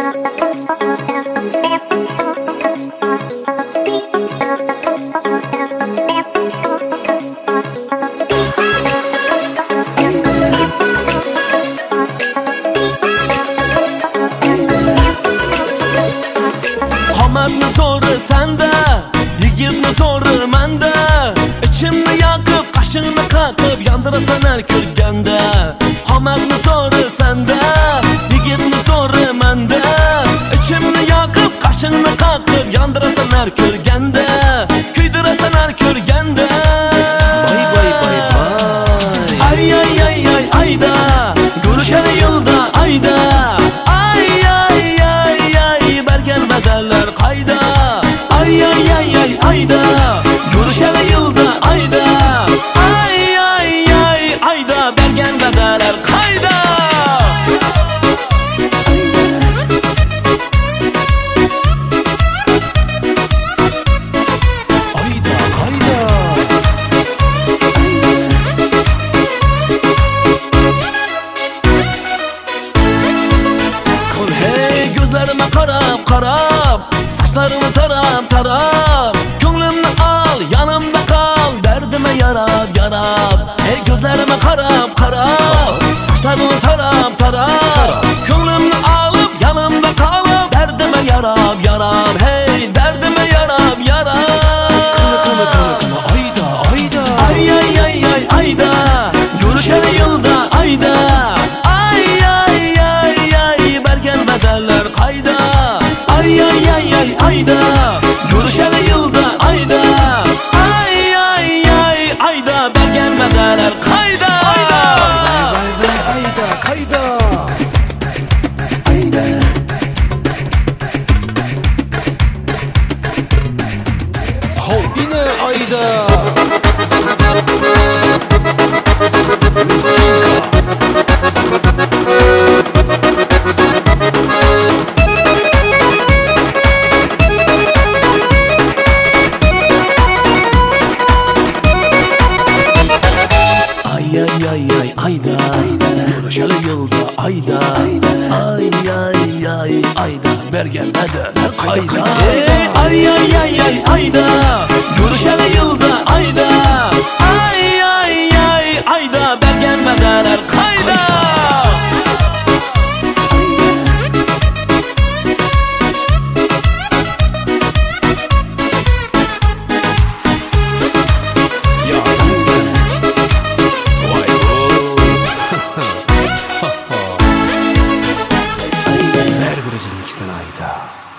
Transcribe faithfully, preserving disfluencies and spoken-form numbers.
Qamatni so'ri senda, yigitni so'ri menda. İçimni yoqib, qashingni qaqib, yondirasan har ko'rganda. Qamatni so'ri senda, yigitni so'ri menda. İçimni yoqib, qashingni qaqib, yondirasan har ko'rganda. Kuydirasan har ko'rganda. Bay bay bay bay. Ay ay ay ay ayda, görüşeli yılda ayda. Ay ay ay ay, bergen bedeller kayda. Ay ay ay ay ayda, görüşeli yılda ayda. Ay ay ay ayda, bergen bedeller kayda. Ayda kayda. Hey gözlerime karab karab, saçlarımı tarab tarab. Gönlümü al, yanımda kal, derdime yarab yarab. Hey gözlerime karab karab, saçlarımı tarab tarab. Gönlümü alıp yanımda kalıp, derdime yarab yarab. Hey derdime yarab yarab. Kını kını kını kını ayda ayda. Ay ay ay ay ayda, görüşeli yılda ayda. Ay ay ay ay, bergen bedeller kayda. Ay ay ay ay ayda, görüşeli yılda ayda. Ay ay ay ayda, bergen bedeller kayda. Ayda. Vay vay vay ayda kayda. Ayda. Ho yine ayda. Ay ay ay ay ayda, görüşeli yılda ayda. Ay ay ay ayda, bergen bedeller kayda. Ay ay ay ay ayda, görüşeli yılda ayda. Ay ay ay ayda, bergen bedeller kayda. Ver bir özümlük sen ayda.